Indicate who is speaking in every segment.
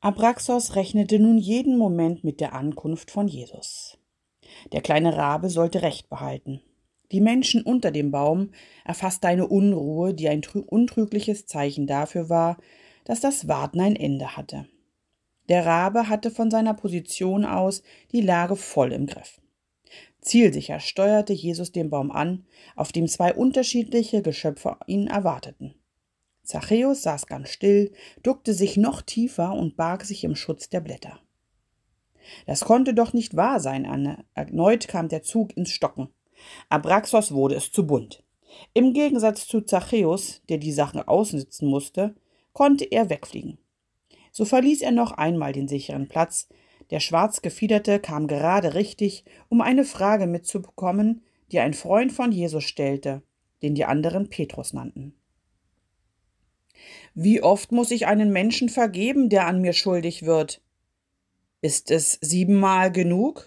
Speaker 1: Abraxos rechnete nun jeden Moment mit der Ankunft von Jesus. Der kleine Rabe sollte Recht behalten. Die Menschen unter dem Baum erfasste eine Unruhe, die ein untrügliches Zeichen dafür war, dass das Warten ein Ende hatte. Der Rabe hatte von seiner Position aus die Lage voll im Griff. Zielsicher steuerte Jesus den Baum an, auf dem zwei unterschiedliche Geschöpfe ihn erwarteten. Zachäus saß ganz still, duckte sich noch tiefer und barg sich im Schutz der Blätter. Das konnte doch nicht wahr sein, Anne. Erneut kam der Zug ins Stocken. Abraxos wurde es zu bunt. Im Gegensatz zu Zachäus, der die Sachen aussitzen musste, konnte er wegfliegen. So verließ er noch einmal den sicheren Platz. Der Schwarzgefiederte kam gerade richtig, um eine Frage mitzubekommen, die ein Freund von Jesus stellte, den die anderen Petrus nannten. Wie oft muss ich einen Menschen vergeben, der an mir schuldig wird? Ist es 7-mal genug?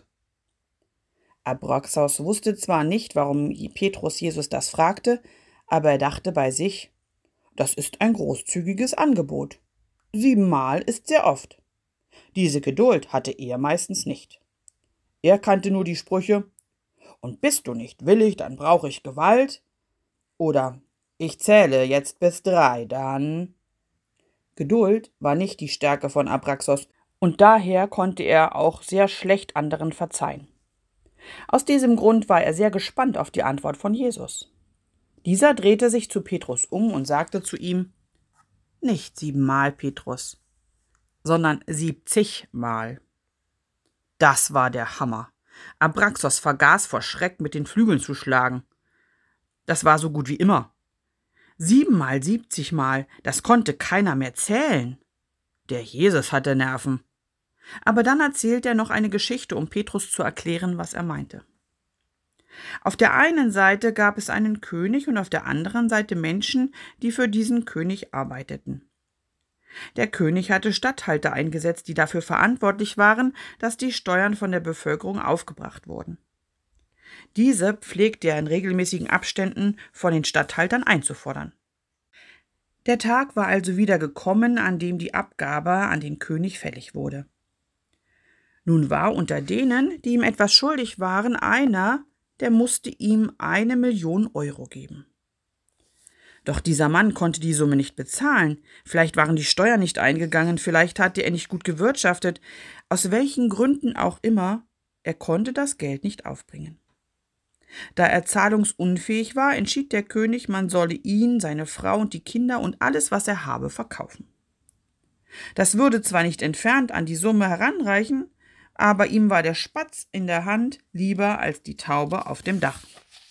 Speaker 1: Abraxos wusste zwar nicht, warum Petrus Jesus das fragte, aber er dachte bei sich, das ist ein großzügiges Angebot. 7-mal ist sehr oft. Diese Geduld hatte er meistens nicht. Er kannte nur die Sprüche, und bist du nicht willig, dann brauche ich Gewalt, oder ich zähle jetzt bis 3, dann. Geduld war nicht die Stärke von Abraxos, und daher konnte er auch sehr schlecht anderen verzeihen. Aus diesem Grund war er sehr gespannt auf die Antwort von Jesus. Dieser drehte sich zu Petrus um und sagte zu ihm, nicht 7-mal, Petrus, sondern 70-mal. Das war der Hammer. Abraxos vergaß vor Schreck, mit den Flügeln zu schlagen. Das war so gut wie immer. 7-mal, 70-mal, das konnte keiner mehr zählen. Der Jesus hatte Nerven. Aber dann erzählte er noch eine Geschichte, um Petrus zu erklären, was er meinte. Auf der einen Seite gab es einen König und auf der anderen Seite Menschen, die für diesen König arbeiteten. Der König hatte Statthalter eingesetzt, die dafür verantwortlich waren, dass die Steuern von der Bevölkerung aufgebracht wurden. Diese pflegte er in regelmäßigen Abständen von den Statthaltern einzufordern. Der Tag war also wieder gekommen, an dem die Abgabe an den König fällig wurde. Nun war unter denen, die ihm etwas schuldig waren, einer, der musste ihm 1 Million Euro geben. Doch dieser Mann konnte die Summe nicht bezahlen. Vielleicht waren die Steuern nicht eingegangen, vielleicht hatte er nicht gut gewirtschaftet. Aus welchen Gründen auch immer, er konnte das Geld nicht aufbringen. Da er zahlungsunfähig war, entschied der König, man solle ihn, seine Frau und die Kinder und alles, was er habe, verkaufen. Das würde zwar nicht entfernt an die Summe heranreichen, aber ihm war der Spatz in der Hand lieber als die Taube auf dem Dach.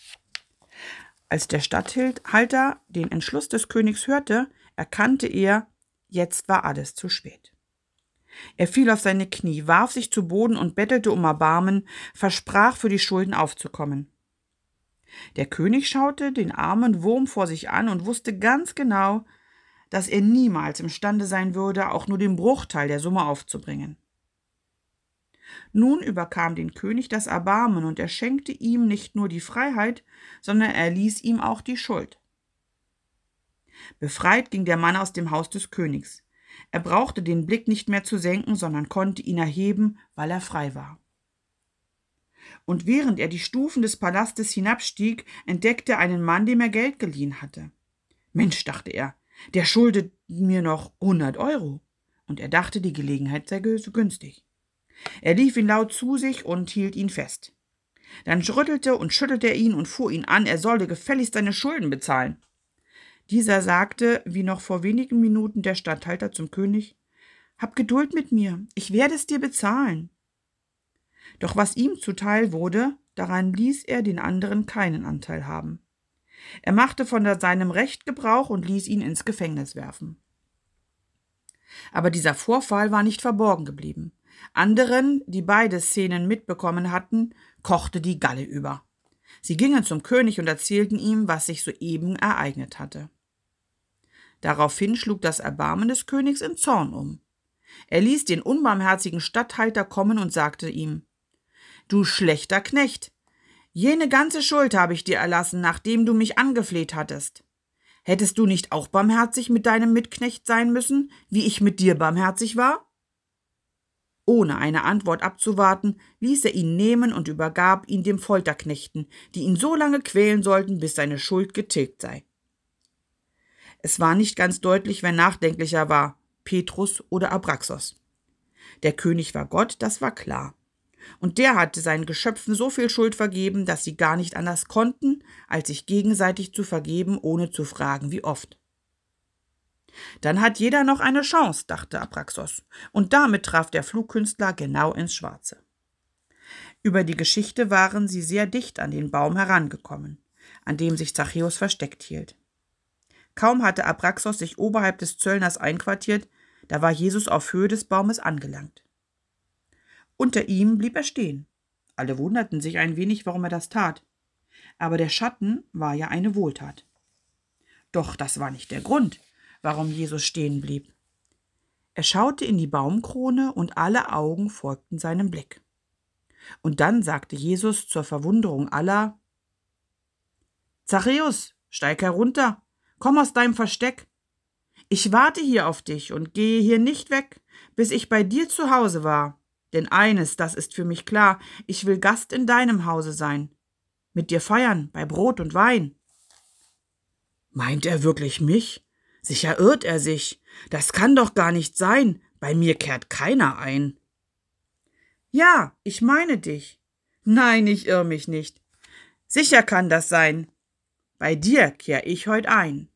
Speaker 1: Als der Statthalter den Entschluss des Königs hörte, erkannte er, jetzt war alles zu spät. Er fiel auf seine Knie, warf sich zu Boden und bettelte um Erbarmen, versprach, für die Schulden aufzukommen. Der König schaute den armen Wurm vor sich an und wusste ganz genau, dass er niemals imstande sein würde, auch nur den Bruchteil der Summe aufzubringen. Nun überkam den König das Erbarmen, und er schenkte ihm nicht nur die Freiheit, sondern er ließ ihm auch die Schuld. Befreit ging der Mann aus dem Haus des Königs. Er brauchte den Blick nicht mehr zu senken, sondern konnte ihn erheben, weil er frei war. Und während er die Stufen des Palastes hinabstieg, entdeckte er einen Mann, dem er Geld geliehen hatte. Mensch, dachte er, der schuldet mir noch 100 Euro. Und er dachte, die Gelegenheit sei so günstig. Er lief ihn laut zu sich und hielt ihn fest. Dann rüttelte und schüttelte er ihn und fuhr ihn an, er solle gefälligst seine Schulden bezahlen. Dieser sagte, wie noch vor wenigen Minuten der Statthalter zum König, »Hab Geduld mit mir, ich werde es dir bezahlen.« Doch was ihm zuteil wurde, daran ließ er den anderen keinen Anteil haben. Er machte von seinem Recht Gebrauch und ließ ihn ins Gefängnis werfen. Aber dieser Vorfall war nicht verborgen geblieben. Anderen, die beide Szenen mitbekommen hatten, kochte die Galle über. Sie gingen zum König und erzählten ihm, was sich soeben ereignet hatte. Daraufhin schlug das Erbarmen des Königs in Zorn um. Er ließ den unbarmherzigen Statthalter kommen und sagte ihm, »Du schlechter Knecht, jene ganze Schuld habe ich dir erlassen, nachdem du mich angefleht hattest. Hättest du nicht auch barmherzig mit deinem Mitknecht sein müssen, wie ich mit dir barmherzig war?« Ohne eine Antwort abzuwarten, ließ er ihn nehmen und übergab ihn dem Folterknechten, die ihn so lange quälen sollten, bis seine Schuld getilgt sei. Es war nicht ganz deutlich, wer nachdenklicher war, Petrus oder Abraxos. Der König war Gott, das war klar. Und der hatte seinen Geschöpfen so viel Schuld vergeben, dass sie gar nicht anders konnten, als sich gegenseitig zu vergeben, ohne zu fragen, wie oft. Dann hat jeder noch eine Chance, dachte Abraxos, und damit traf der Flugkünstler genau ins Schwarze. Über die Geschichte waren sie sehr dicht an den Baum herangekommen, an dem sich Zachäus versteckt hielt. Kaum hatte Abraxos sich oberhalb des Zöllners einquartiert, da war Jesus auf Höhe des Baumes angelangt. Unter ihm blieb er stehen. Alle wunderten sich ein wenig, warum er das tat. Aber der Schatten war ja eine Wohltat. Doch das war nicht der Grund, warum Jesus stehen blieb. Er schaute in die Baumkrone und alle Augen folgten seinem Blick. Und dann sagte Jesus zur Verwunderung aller: Zachäus, steig herunter, komm aus deinem Versteck. Ich warte hier auf dich und gehe hier nicht weg, bis ich bei dir zu Hause war. Denn eines, das ist für mich klar, ich will Gast in deinem Hause sein, mit dir feiern bei Brot und Wein. Meint er wirklich mich? Sicher irrt er sich. Das kann doch gar nicht sein. Bei mir kehrt keiner ein. Ja, ich meine dich. Nein, ich irr mich nicht. Sicher kann das sein. Bei dir kehr ich heut ein.